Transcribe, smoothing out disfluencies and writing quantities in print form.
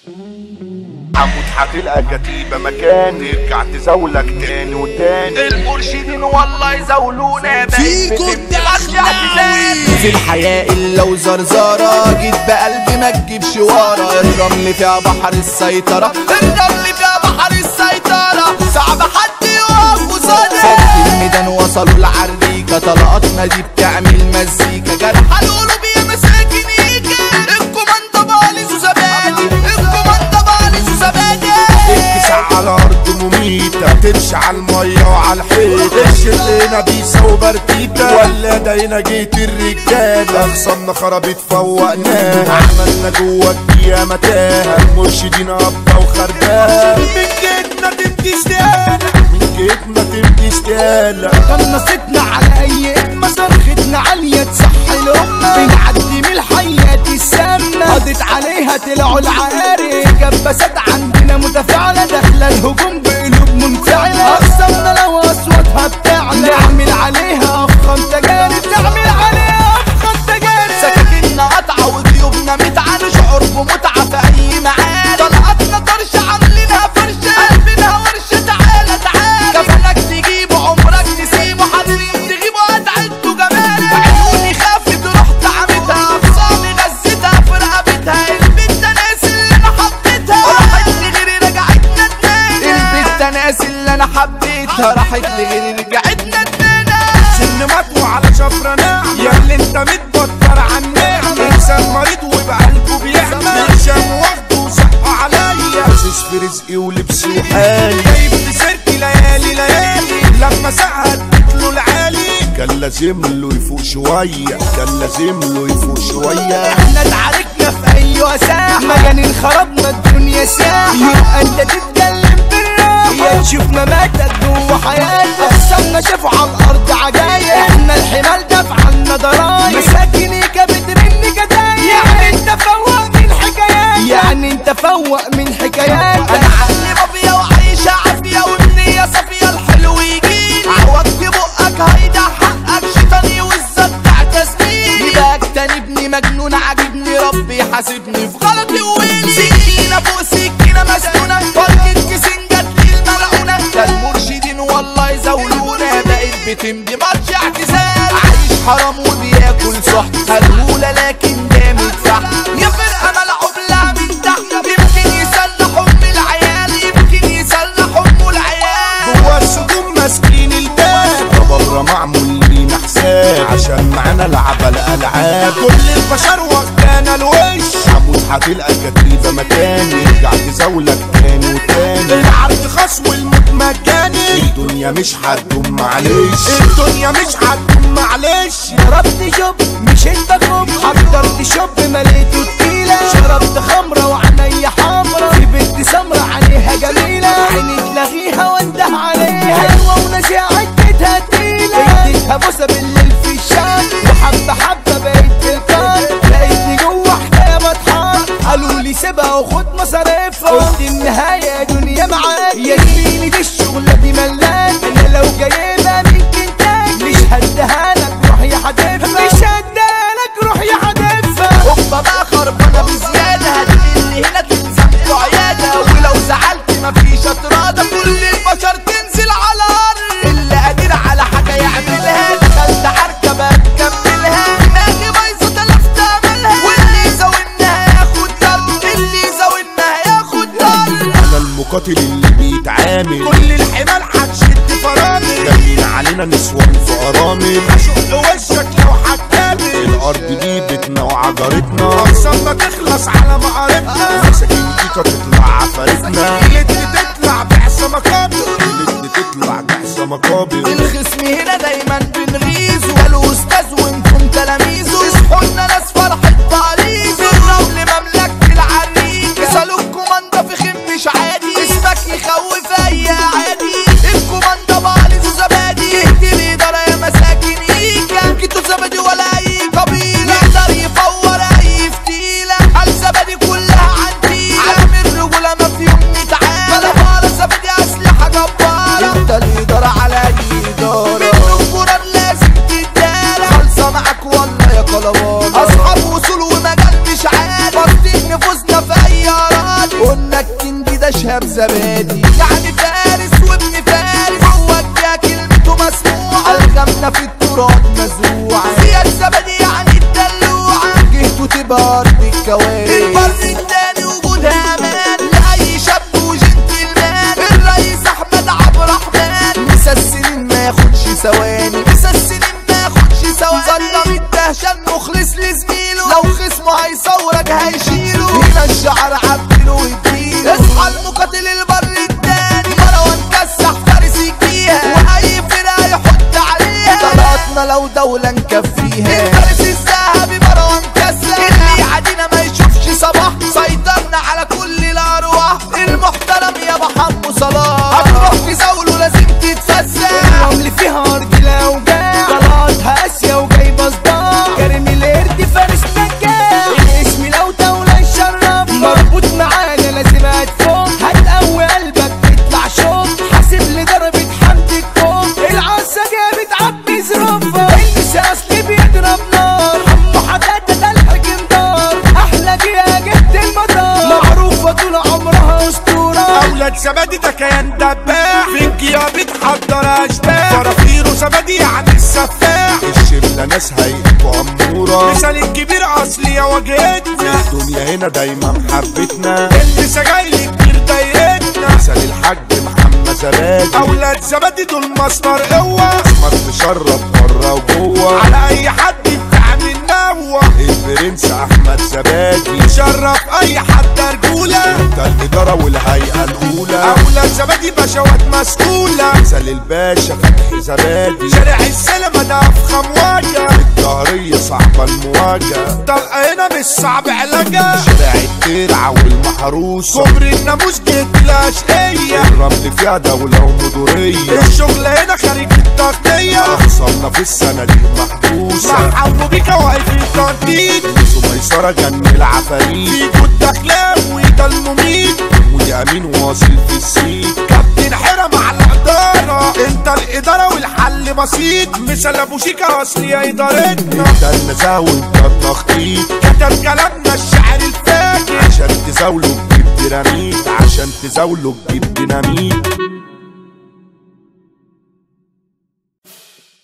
عمود هتلقى كتيبة مكان ترجع تزولك تاني وتاني. المرشدين والله يزولونا فيكو الدخلاوي في الحياة إلا وزرزارة، جيت بقلبي ما تجيبش ورا. الرمل فيها بحر السيطرة، الرمل فيها بحر السيطرة، صعب حد يقف قصادي. فوق الميدان وصلوا العريكة، طلقاتنا دي بتعمل مزيكا. جرح القلوب يا مساكنيكا، الكوماندا باليز وزبادي، الكوماندا باليز وزبادي. اتسع على ارض مميتة، تمشي على المية وعلى الحيط. الشلينا بيسا وبرتيتا، ولا داينا جيت الرجالة. اخصمنا خربت فوقناها، عملنا جوا الدنيا متاهة. المرشدين ابطا وخرباها، من جيتنا تبكي اشتيانا، من جيتنا تبكي اشتيانا. قنصتنا على اي اتمة، صرختنا عالية تصحي الامة. بنعدي من الحياة السامة، قضت عليها طلعوا العقاري. كبسات عندنا متفاعلة، داخلة الهجوم بقلوب منفعلة. اقسمنا لو اصواتها بتعلى، نعمل عليها افخم تجارب، نعمل عليها افخم تجارب. سكاكيننا قطعة وجيوبنا متعة، نشعر بمتعة في اي معارك. طلقاتنا طرش عاملينها فرشة، قلبنا ورشة. تعالى تعالى كفنك تجيبه عمرك تسيبه، حاضرين تغيبه هتعدوا جمالك. عيوني خافت رحت عمتها، اخصامي غزتها في رقبتها. البنت ناس اللي انا حبيتها، راحت لغيري رجعتنا ندمانة. البنت ناس اللي انا حبيتها، راحت لغيري رجعتنا ندمانة. سن مطوى على شفرة ناعمة، يا اللي انت متبطر عالنعمة. انسان مريض وبقلبه بيعمى، شام واخده وشقه عليا. حاسس في رزقي ولبسي وحالي، جايب في سيرتي ليالي ليالي. لما ساعة اديتله العالي، كان لازم له يفوق شوية، كان لازم له يفوق شوية. احنا اتعاركنا في اي وساحة، مجانين خربنا الدنيا ساحة. يبقى انت تتكلم بالراحة، يا تشوف مماتك جوه حياتك. اخصامنا شافوا على الارض عجايب، احنا الحمال دفع عنا ضرايب. مساكنيكا بترن جدايب، يعني انت فوق من حكايات، يعني انت فوق من حكايات. انا عقلي مافيا وعايشة عافية، والنية صافية. الحلو يجيلي عوض في بقك هيدا حقك، شيطاني والزبع تسبيلي. يبقى اجتنبني مجنون عاجبني، ربي حاسبني في غلطي وويلي. سكينة فوق سكينة مسنونة، فرقة كيسين جاتلي الملعونة. ده المرشدين والله يزولونا، بقيت بتمضي ماتش اعتزال. عايش حرام وبياكل صحت، هلهولة لكن جامد صح. يا فرقة ملعوب لها من تحت، يمكن يسلح ام العيال، يمكن يسلح ام العيال. جوا السجون ماسكين الباب، بره معمول لينا حساب، عشان معانا لعبة الالعاب. كل البشر واخدانا الوش، عمود هتلقى كتيبة مكان، يرجع تزولك تاني وتاني. العرض خاص والموت مجاني، الدنيا مش هتدوم معلش، الدنيا مش هتدوم معلش. شربت شوب مش انت كوب، حضرت شوب مليته تقيلة. شربت خمرة وعينيا حمرا، في بنت سمرة عليها جميلة. عيني تلاغيها وانده عليها، حلوة ونسيعة بيتها تقيلة. اديتها بوسة بالليل في الشام، وحبة حبة بقيت في القار. لقيتني جوه حكاية بطحان، قالولي سيبها وخد مصاريفها. قلت النهاية دنيا معاك يا زميلي، دي الشغلة دي ملاك. انا لو جايبها من كنتاك، مش هديها لك روح يا حدفها، مش هديها لك روح يا حدفها. هوبا بقى خربانة بزيادة، هتجيلي هنا تلزم له عيادة. ولو زعلت مفيش اتراضى، كل البشر تنزل على الارض. اللي قادر على حاجة يعملها، دخلت عركة بقى تكملها. دماغي بايظة تلفت املها، واللي يزاولنها ياخد ضرب، اللي يزاولنها ياخد ضرب. انا المقاتل اللي بيتعامل، كل الحمال هتشد فرامل. جايين علينا نسوان في ارامل، هشق وشك لو هتقابل. الارض دي بيتنا وعجرتنا، اقسامنا تخلص على مقاربنا. مساكين كيكا تطلع عفارتنا، اللي تطلع بعصا مقابل، اللي تطلع بعصا مقابل. الخصم هنا دايما بنغيظ، والاستاذ وانتم تلاميذه. اصحولنا ناس فرحة تعريض، الرمل مملكة العريق. سالوا الكوماندا في خيم مش عادي، اسمك يخوف اي عادي. الكوماندا باليز وزبادي، اهدي الادارة يا مساكنيكا. جيتوا زبادي ولا اي قبيلة، يقدر يفور اي فتيلة. الزبادي كلها عندي، عالم الرجولة ما في يوم نتعادل. زبادي، يعني فارس وابن فارس، هو الجا كلمته مسموعة، الغمنا في التراب مزروعة، زياد زبادي يعني الدلوعة، جهته تبقى أرض الكوارث. البر التاني وجودها أمان لأي شاب وجنتلمان، الرئيس أحمد عبد الرحمن، مسا السنين ما ياخدش ثواني، مسا السنين ما ياخدش ثواني، ظلم الدهشان مخلص لزميله، لو خصمه هيصورك هيشيله، هنا الشعر عبله ويديله، اصحى المقاتل البر التاني، مروان كسح فارس يجيها، وأي فرقة يحط عليها، طلعتنا لو دولة نكفيها، الفارس الذهبي مروان كسح، اللي يعدينا ما يشوفش صباح، سيطرنا على كل الأرواح، المحترم يا محمد صلاح، هتروح في زوله لازم تتفزع، الرمل فيها أرض الأوجاع، طلعتها آسيا وجايبة صداع، كريم القرد فارس نجاح، الاسم لو دولة يشرف، مربوط معانا لازم هتفوق، هتقوي قلبك تطلع شوط، حاسب لضربة حمد الكوم، العصا جابت عبي ظروفها، النساء أصلي بيضرب نار، حمو حدادة ده الحكمدار، أحلى جيها جبت المطار، معروفة طول عمرها أسطورة، اولاد زبادي ده كيان دباح، في الجيا بتحضر اشباح، فرافيرو زبادي يعني السفاح، الشله ناس هيئته اموره، مثال الكبير اصلي يا واجهتنا، الدنيا هنا دايما محبتنا، اللي سجايلي كتير ضايقتنا، مثال الحاج محمد زبادي، اولاد زبادي دول مصدر قوه، اسمر مشرف بره وجوه، على اي حد بتعمل نوه، البرنس احمد زبادي يشرف اي حد رجوله، انت الاداره والهيئه الاولى، اولاد زبادي باشوات مسؤوله، مثال الباشا فتحي زبادي، شارع السلمه ده افخم واجهه، الظهريه صعبه المواجهه، طلقه هنا مش صعب علاجها، شارع الترعه والمحروسه، كوبري الناموس جيت الاشقيه، الرمل فيها دوله ومدوريه، الشغل هنا خارج التغطيه، اخصامنا في السنه دي محبوسه، مرحبا بيك واقف التنطيط، نسو ميسره جن العفاريت، فيكو الدخلاوي ده المميت، ودي امين واصل في السيت، كابتن حرم على الاداره، انت الاداره والحل بسيط، مثل ابو شيكا اصلي يا ادارتنا، انت النزاهه وانت التخطيط، كتب كلامنا الشعر الفاجر، عشان تزاوله تجيب ديناميت، عشان تزاوله تجيب ديناميت.